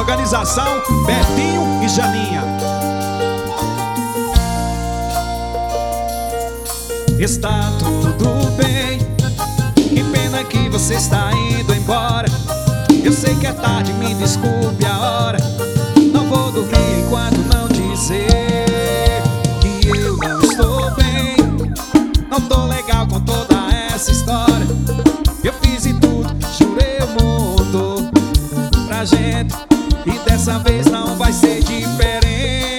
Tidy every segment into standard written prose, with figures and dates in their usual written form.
Organização Betinho e Janinha. Está tudo bem, que pena que você está indo embora. Eu sei que é tarde, me desculpe a hora. Não vou dormir enquanto não dizer que eu não estou bem. Não tô legal com toda essa história. Eu fiz de tudo, jurei o mundo pra gente, e dessa vez não vai ser diferente.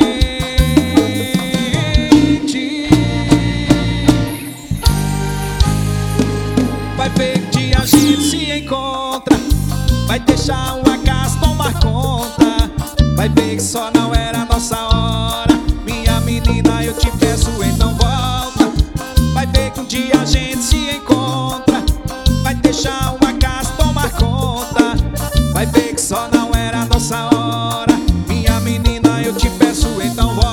Vai ver que a gente se encontra, vai deixar o acaso tomar conta. Vai ver que só não era a nossa hora. Minha menina, eu te peço, então volta. Vai ver que um dia a gente se encontra, vai deixar o acaso tomar conta. Vai ver que só não era a nossa hora. Minha menina, eu te peço, então volta.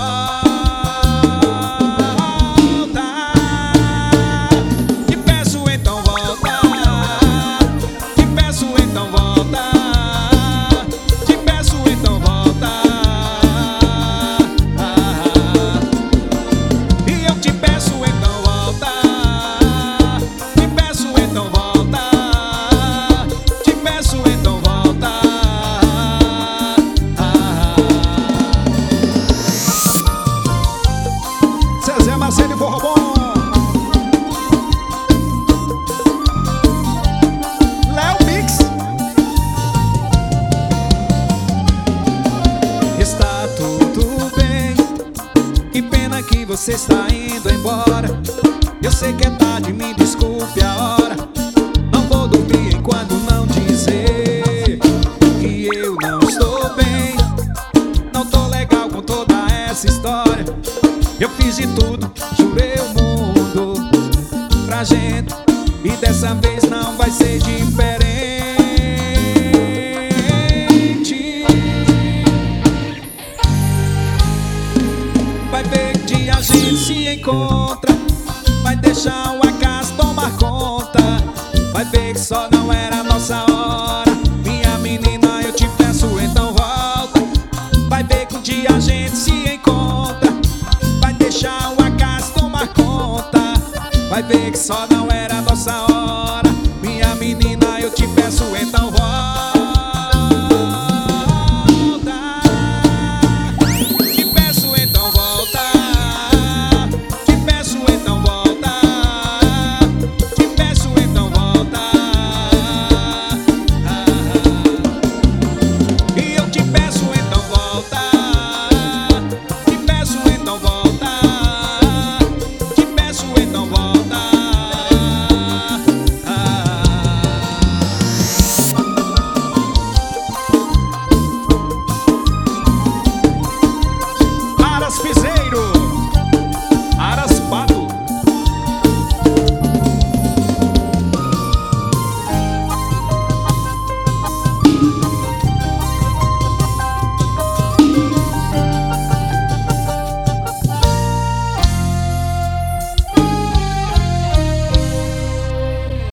Te peço, então volta. Te peço, então volta. Te peço, então volta. E eu te peço, então volta. Te peço, então volta. Te peço, então volta. Zezé Marcelo e Forró Bom. Léo Mix. Está tudo bem, que pena que você está indo embora. Eu sei que é tarde, me desculpe a hora. Não vou dormir enquanto não dizer que eu não estou bem. Não tô legal com toda essa história. Eu fiz de tudo, jurei o mundo pra gente, e dessa vez não vai ser diferente. Vai ver que a gente se encontra, vai deixar o acaso tomar conta. Vai ver que só não era a nossa hora. Minha menina, eu te peço, então volta. Vai ver que um dia a gente se encontra, vai deixar o acaso tomar conta. Vai ver que só não era a nossa hora.